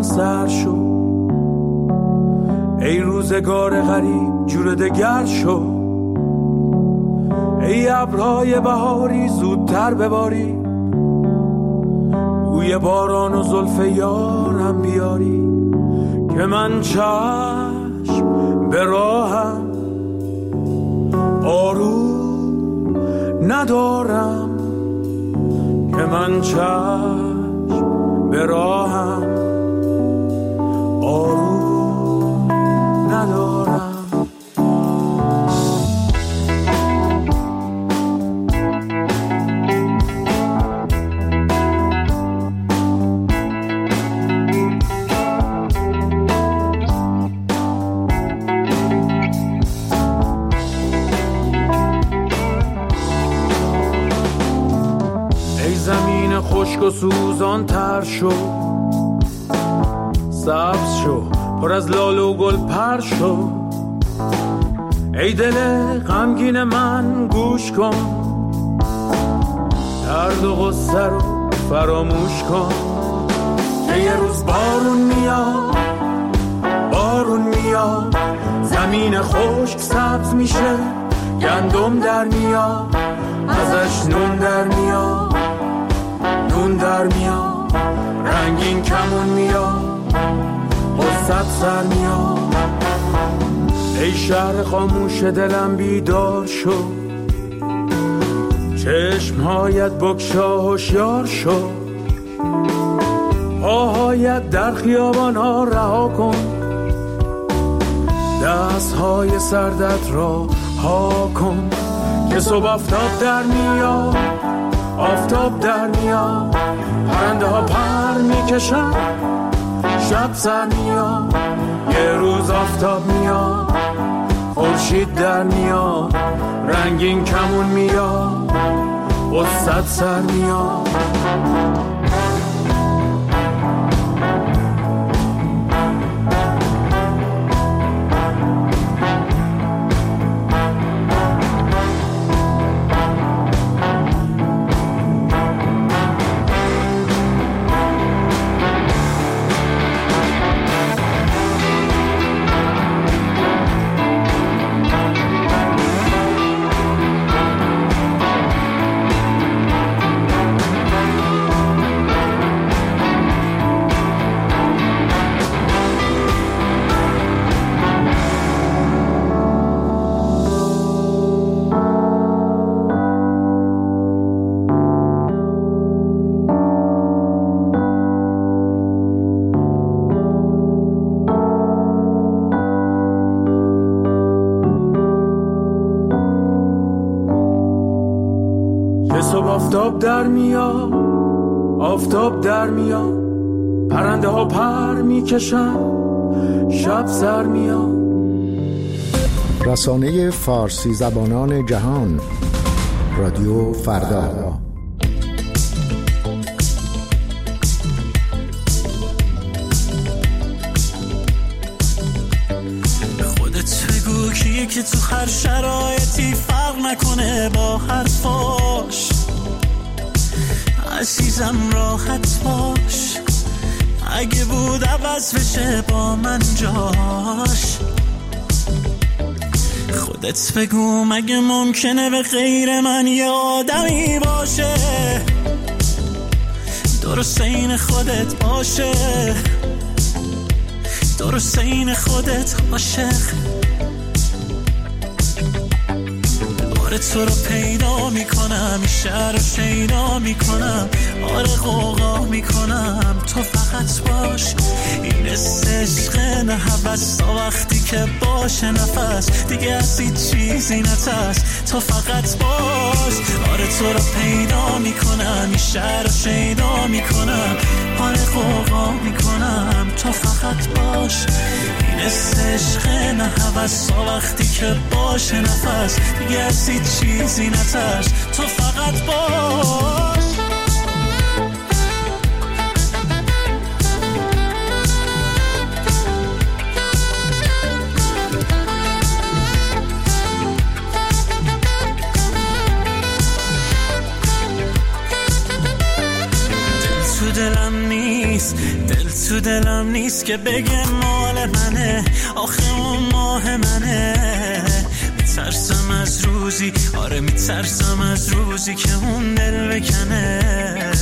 من سر شو، ای روزگار غریب جور دگر شو، ای ابرهای بهاری زودتر بباری، بوی باران و زلف یارم بیاری، که من چشم به راهم آروم ندارم، که من چشم به راهم آروم ندارم. خشک و سوزان تر شو، سبز شو، پر از لاله و گل پر شو، ای دل غمگین من گوش کن، درد و غصه رو فراموش کن، که یه روز بارون میاد، بارون میاد، زمین خشک سبز میشه، گندم در میاد، ازش نون در میاد، نون در میاد، رنگین کمون میاد، قصت سر میاد، ای شهر خاموش دلم بیدار شو، چشمهایت بگشا هوشیار شو، پاهایت در خیابان ها رها کن، دستهای سردت را ها کن، که صبح آفتاب در میاد، آفتاب در میاد، پرنده ها پر میکشن، شب سر میاد، یه روز آفتاب میاد، خورشید در میاد، رنگین کمون میاد، قصت سر میاد. آفتاب در میاد، آفتاب در میاد، پرنده ها پر میکشن، شب سر میاد. رسانه فارسی زبانان جهان، رادیو فردا. خودت بگو کیه که تو هر شرایطی فرق نکنه با حرفاش، عزیزم راحت باش، اگه بود عوض بشه با من جاش. خودت بگو مگه ممکنه به غیر من یه آدمی باشه، درست این خودت باشه، درست این خودت عاشق. آره تو رو پیدا میکنم، این شهر رو شیدا میکنم، آره غوغا میکنم، تو فقط باش. این عشق نه هوس تا وقتی که باشه نفس دیگه از هیچ چیزی نترس، تو فقط باش. آره تو رو پیدا میکنم، این شهر رو شیدا میکنم، آره غوغا میکنم، تو فقط باش. این عشق نه هوس تا وقتی که باشه نفس دیگه از هیچ چیزی نترس، تو فقط باش. دل تو دلم نیست که بگه مال منه، آخه اون ماه منه. میترسم از روزی، آره میترسم از روزی که اون دل بکنه.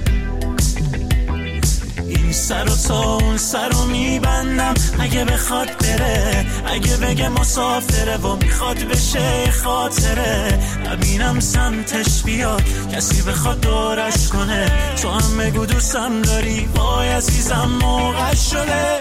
این سر و تا اون سر رو میبندم اگه بخواد بره، اگه بگه مسافره و میخواد بشه خاطره. نبینم سمتش بیاد کسی بخواد دورش کنه، تو هم بگو دوستم داری، وای عزیزم موقع شده.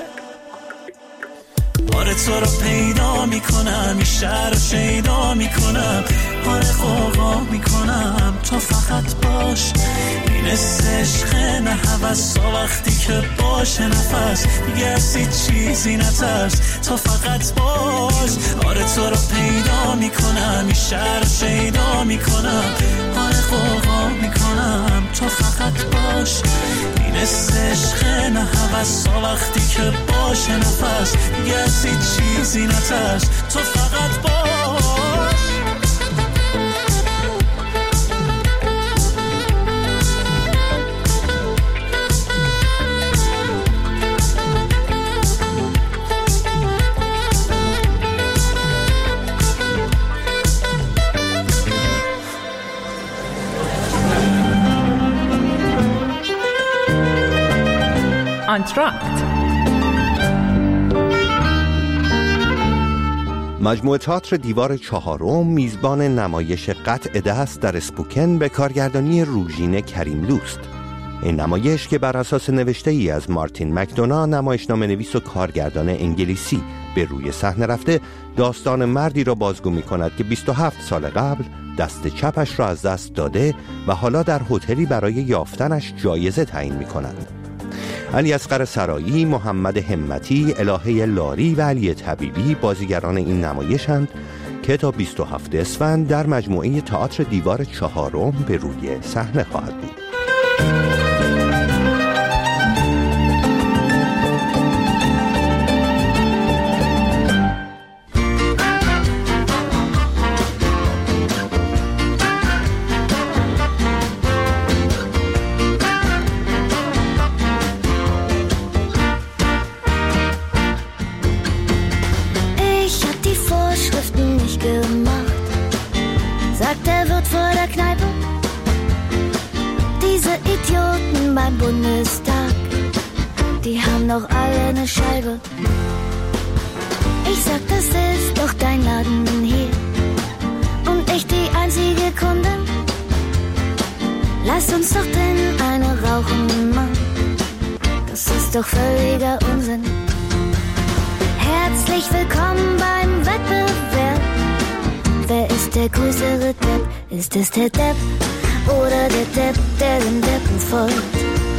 آره تو رو پیدا میکنم، این شهر رو شیدا میکنم، آره قوقا میکنم، تو فقط باش. این عشق نه هوسا، وقتی که باشه نفس دیگه از هیچ چیزی نترس، تو فقط باش. آره تو رو پیدا میکنم، این شهر رو شیدا میکنم، آره قوقا میکنم، تو فقط باش. این عشق نه هوسا، وقتی که باشه نفس دیگه از هیچ چیزی نترس، تو فقط باش. آنتراکت مجموعه تئاتر دیوار چهارم میزبان نمایش قطع دست در اسپوکن به کارگردانی روژین کریملوست. این نمایش که بر اساس نوشته ای از مارتین مکدونا، نمایشنامه نویس و کارگردان انگلیسی، به روی صحنه رفته، داستان مردی را بازگو می کند که 27 سال قبل دست چپش را از دست داده و حالا در هتلی برای یافتنش جایزه تعیین می کند. علی اصغر سرایی، محمد همتی، الهه لاری و علی طبیبی بازیگران این نمایشند که تا 27 اسفند در مجموعه تئاتر دیوار چهارم به روی صحنه خواهد بود. Bundestag, die haben doch alle eine Scheibe. Ich sag, das ist doch dein Laden hier und ich die einzige Kundin. Lass uns doch denn eine rauchen, Mann. Das ist doch völliger Unsinn. Herzlich willkommen beim Wettbewerb. Wer ist der größere Depp? Ist es der Depp oder der Depp, der den Deppen folgt?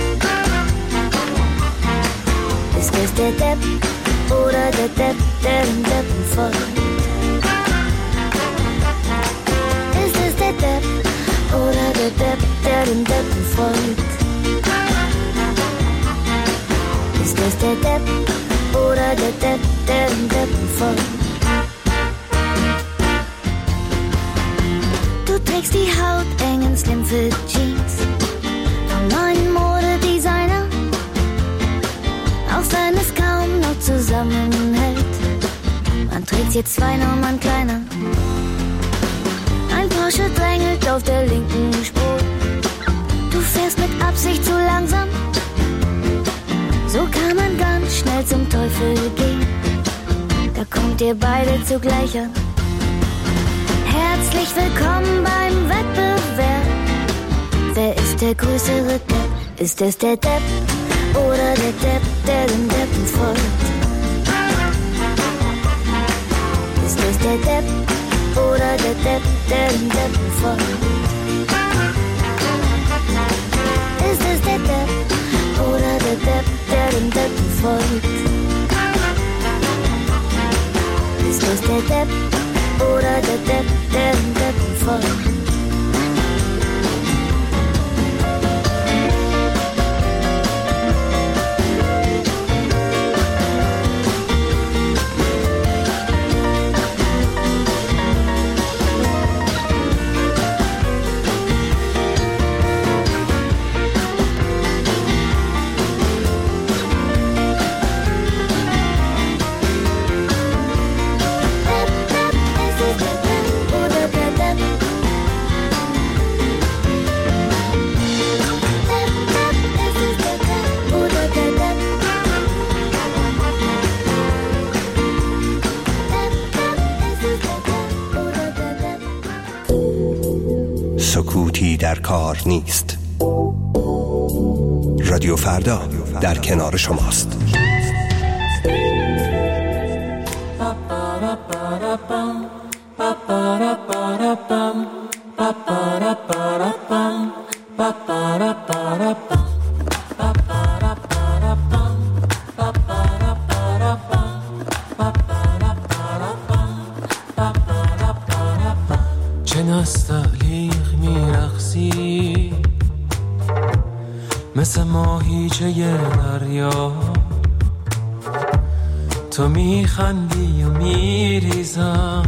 Ist es der Depp oder der Depp, der den Deppen folgt? Ist es der Depp oder der Depp, der den Deppen folgt? Ist es der Depp oder der Depp, der den Deppen folgt? Du trägst die hautengen Slimfit Jeans vom neuen Modedesigner, auch wenn es kaum noch zusammenhält. Man trägt jetzt 2 Nummern kleiner. Ein Porsche drängelt auf der linken Spur. Du fährst mit Absicht zu langsam. So kann man ganz schnell zum Teufel gehen. Da kommt ihr beide zugleich an. Herzlich willkommen beim Wettbewerb. Wer ist der größere Depp? Ist es der Depp oder der Depp, der den Deppen folgt? Ist es der Depp oder der Depp, der den Deppen folgt? Ist es der Depp oder der Depp, der den Deppen folgt? Ist es der Depp oder der Depp, der den Deppen folgt? در کار نیست. رادیو فردا در کنار شماست. چه نستعلیق میرقصی مثل ماهیچه دریا، تو میخندی و میریزم،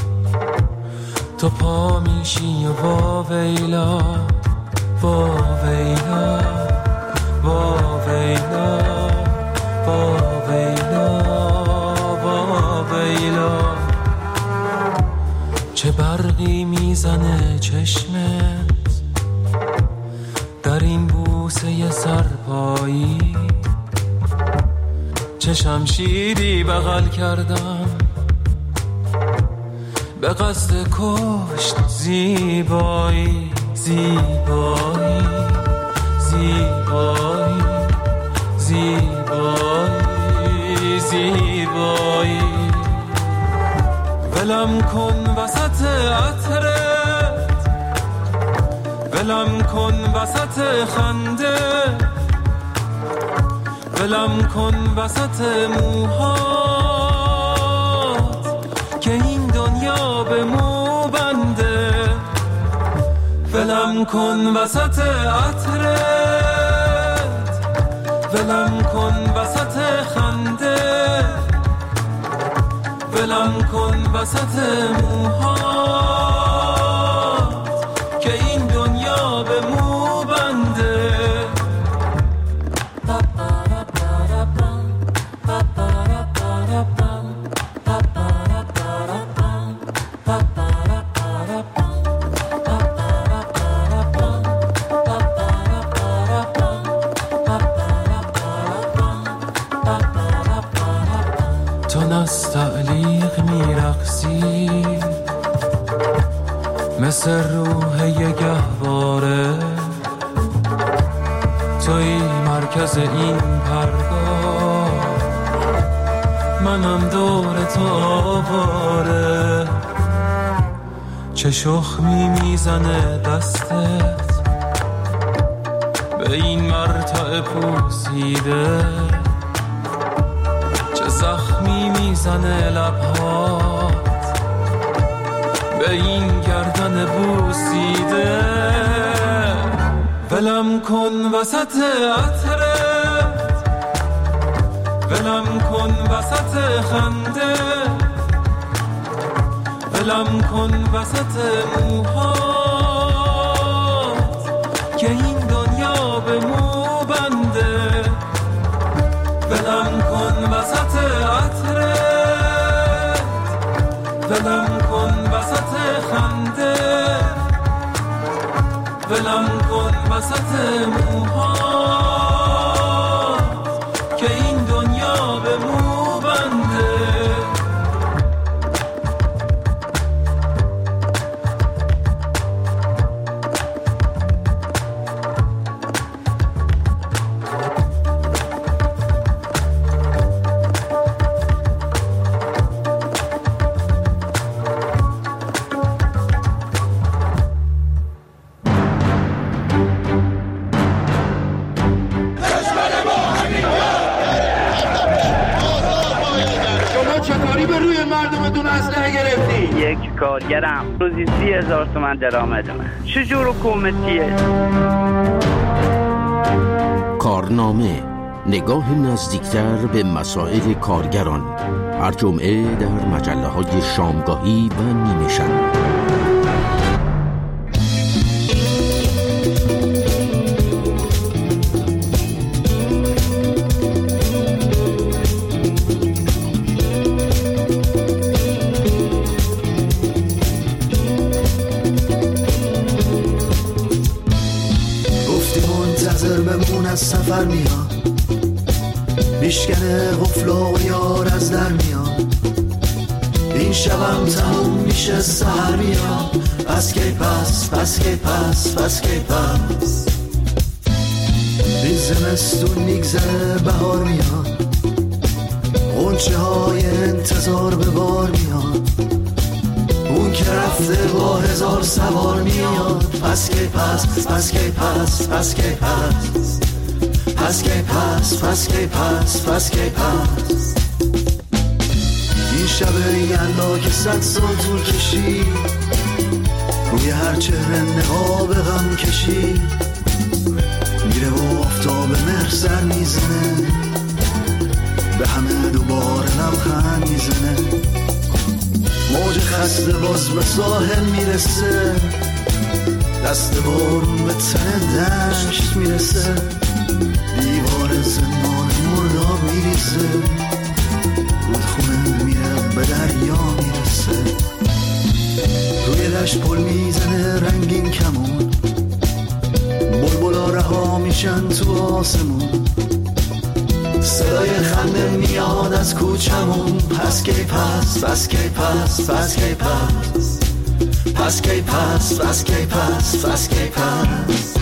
تو پا میشی و واویلا واویلا واویلا واویلا واویلا. چه برقی میزنه چشمت در این بوسه سرپایی، چه شمشیری بغل کردم به قصد کشت زیبایی زیبایی زیبایی زیبایی زیبایی. ولم کن وسط عطرت، ولم کن وسط خنده، ولم کن وسط موهات که این دنیا به مو بنده. ولم کن وسط عطرت، ولم کن وسط خنده، ولم کن وسط موهات که این دنیا به مو بنده. تو نستعلیق میرقصی مثل روح یه گهواره، توی مرکز این پرگار، منم دور تو آواره. چه شخمی میزنه دستت به این مرتع پوسیده، چه زخمی میزنه لبهات به این گردن بوسیده. ولم کن وسط عطرت، ولم کن وسط خنده، ولم کن وسط موهات که این دنیا به مو بنده. ولم کن وسط عطرت، ولم کن وسط خنده، ولم کن وسط موهات که این دنیا به مو بنده. یک کارگرم روزی 30,000 تومان درآمد من. چجور حکومتیه؟ کارنامه، نگاه نزدیکتر به مسائل کارگران، هر جمعه در مجله‌های شامگاهی و نیمه شب. سفر میاد میشکنه قفل و یار از در میاد، این شبم تموم میشه سحر میاد، پس کی پس پس کی پس پس کی پس. این زمستون میگذره بهار میاد، غنچه های انتظار به بار میاد، اون که رفته با 1000 سوار میاد، پس کی پس پس کی پس پس کی پس پس کی پس پس کی پس پس کی پس. این شب یلدا که 100 سال طول کشید، روی هر چهره نقاب غم کشید، میره و آفتاب مهر سر میزنه، به همه دوباره لبخند میزنه، موج خسته باز به ساحل میرسه، دست بارون به تن دشت میرسه، دیوار زندان مرداب میریزه، رودخونه میره به دریا میرسه، روی دشت پل میزنه رنگین کمون، بلبلا رها میشن تو آسمون، صدای خنده میاد از کوچمون، پس کی پس پس کی پس پس کی پس پس کی پس پس کی پس پس کی پس.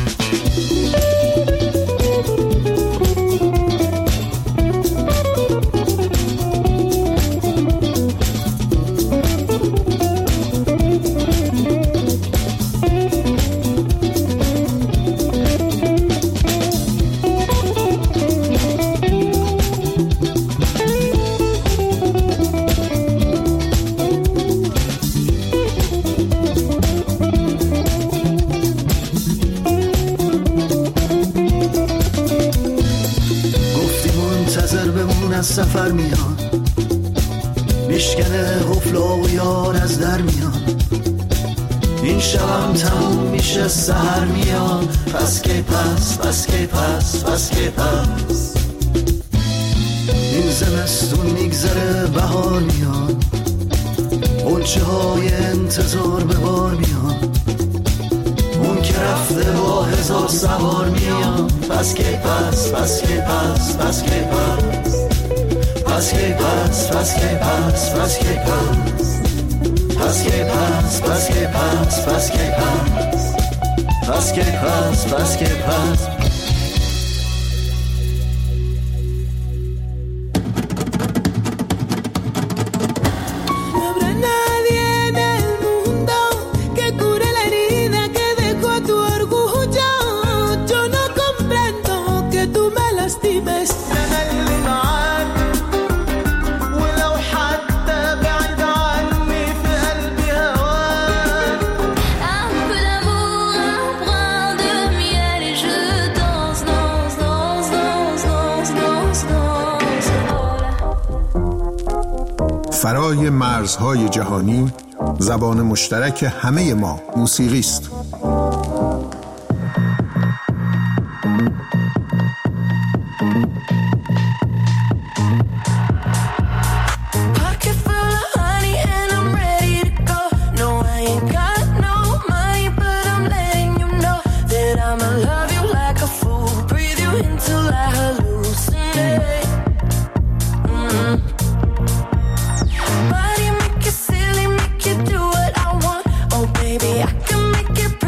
سفر میاد، میشکنه قفلا و یار از در میاد، این شبم تموم میشه سحر میاد، پس کی پس پس کی پس پس کی پس. این زمستون میگذره بهار میاد، غنچه های انتظار به بار میاد، اون که رفته با 1000 سوار میاد، پس کی پس پس کی پس پس کی پس پس کی پس پس کی پس پس کی پس پس کی پس پس کی پس پس کی پس پس کی پس پس کی پس. فرای مرزهای جهانی، زبان مشترک همه ما موسیقی است. Body make it silly, make you do what I want. Oh baby, I can make it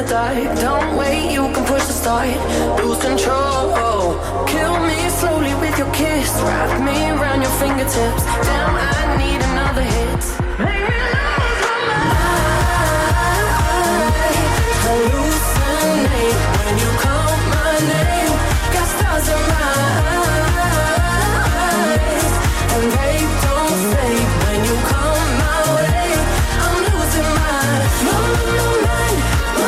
the dike. Don't wait, you can push the start. Lose control. Kill me slowly with your kiss. Wrap me around your fingertips. Damn, I need another hit. Make me lose my mind. Hallucinate when you call my name. Got stars in my eyes, and they don't fade when you come my way. I'm losing my mind.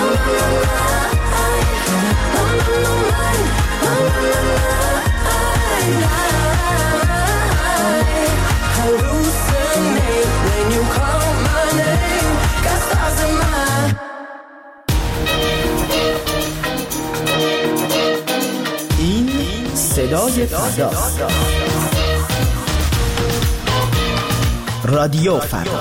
Hallucinate when you call my name. Got stars in my این صدای فرداست. رادیو فردا.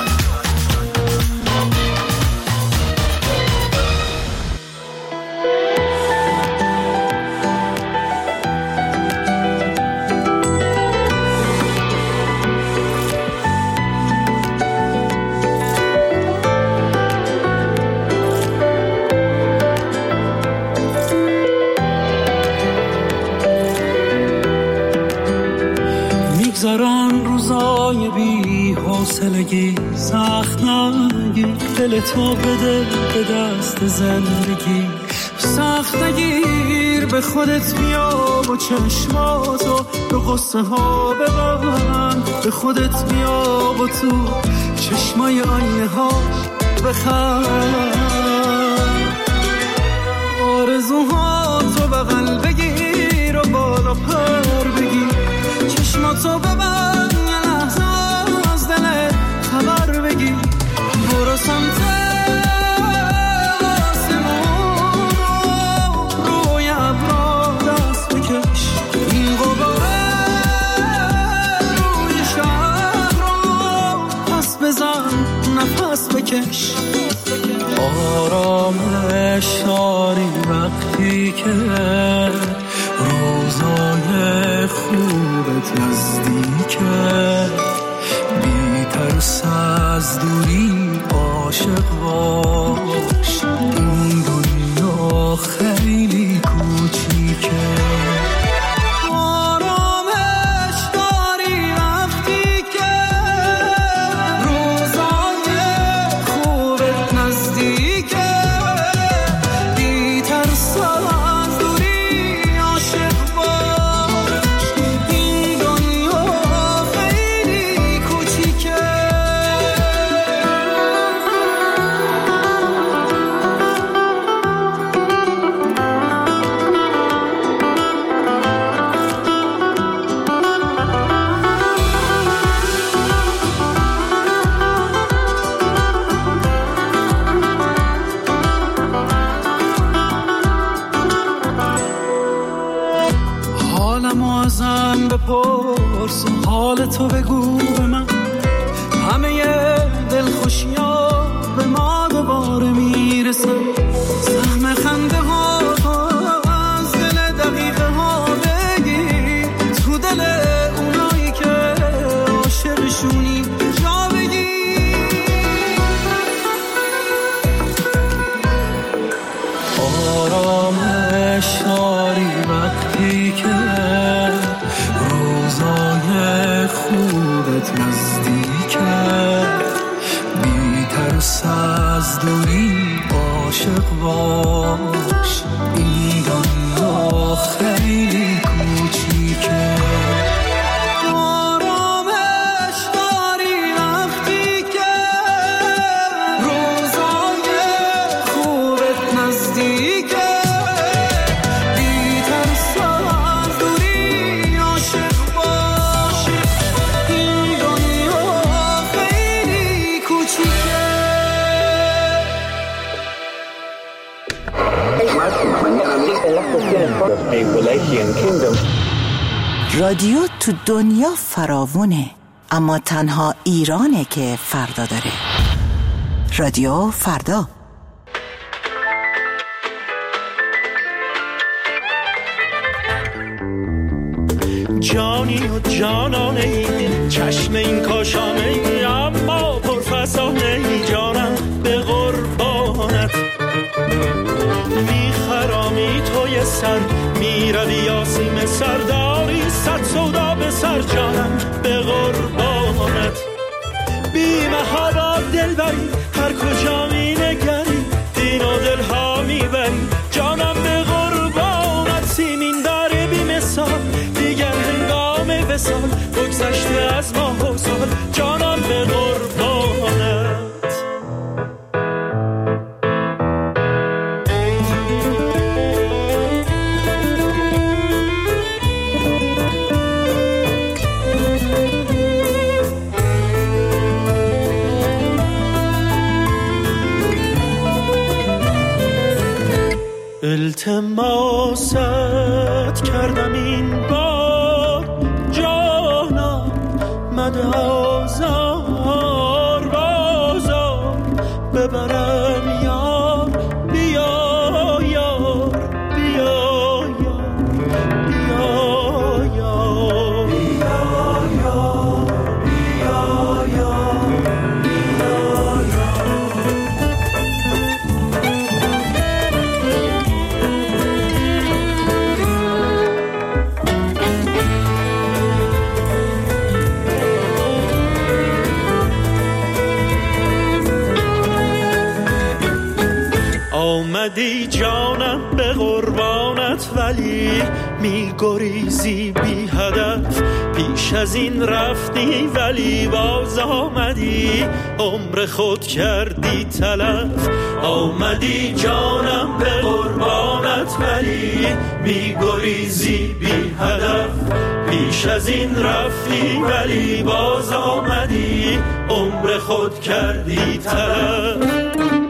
میگذران روزای بی حوصلگی، سخت نگیر دل تو بده به دست زندگی. سخت نگیر به خودت بیا و چشماتو به قصه ها ببند. به خودت بیا و تو چشمای آینه ها بخند. آرزوها تو بغل بگیر و بالا پر بگیر. چشماتو ببند یه لحظه از دلت خبر بگیر. برو سمت آسمون روی ابرا دست بکش. این غباره روی شهر رو پس بزن نفس بکش. آرامش داری وقتی که روزای خوبت نزدیکه. بی ترس از دوری عاشق باش. این دنیا خیلی کوچیکه. آرامش داری وقتی که روزای خوبت نزدیکه. بی ترس از دوری عاشق باش. این دنیا خیلی کوچیکه. حالمو ازم بپرس و حال تو بگو به من. همه دلخوشی‌ها به ما دوباره میرسن. سهم خنده ها از دل دقیقه ها بگیر. تو دل اونایی که عاشقشونی جا بگیر. آرامش داری وقتی که روزای خوبت نزدیکه. بی ترس از دوری عاشق باش. این دنیا خیلی کوچیکه. آرامش داری وقتی که روزای خوبت نزدیکه. بی ترس از دوری عاشق باش. این دنیا خیلی کوچیکه. رادیو تو دنیا فراوونه، اما تنها ایرانه که فردا داره. رادیو فردا. جانی و جانانه ای، چشم این کاشانه ای، اما پرفسانه ای، جانم به قربانت. میروی آسیم سرداری، صد سودا به سر جانم به قربانت. بی محابا دل بری، هر کجا می نگری دین و دل ها می بری، جانم به قربانت. سیمین داره بی مثال، دیگر هنگام وصال بگذشته از ماه و سال، جانم به قربانت. التماست کردم این بار جانم، مده آزار بازار ببرم یار، بیا یار بیا یار بیا یار بیا یار بیا یار. آمدی جانم به قربانت، ولی می گریزی بی هدف. پیش از این رفتی ولی باز آمدی، عمر خود کردی تلف. آمدی جانم به قربانت، ولی می گریزی بی هدف. پیش از این رفتی ولی باز آمدی، عمر خود کردی تلف.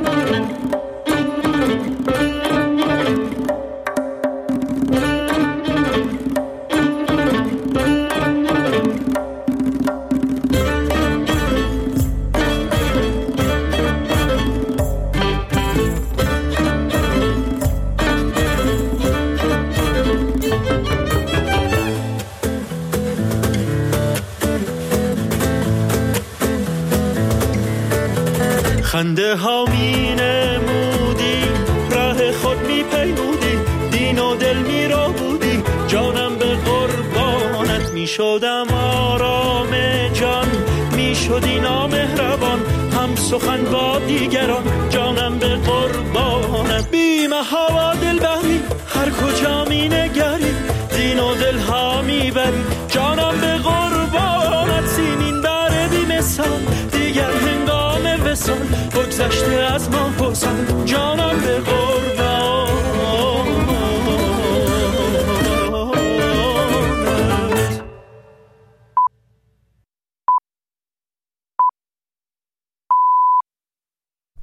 خنده ها می نمودی، راه خود می پیمودی، دین و دل می رو بودی، جانم به قربانت. می شدم آرام جان، می شدی نامهربان، هم سخن با دیگران، جانم به قربانت. بی محابا دل بری، هر کجا می نگری دین و دل ها می بری، جانم به قربانت. سیمین داره بی مثال، دیگر هنگام وصال بگذشته از ما و سال، جانم به قربانت.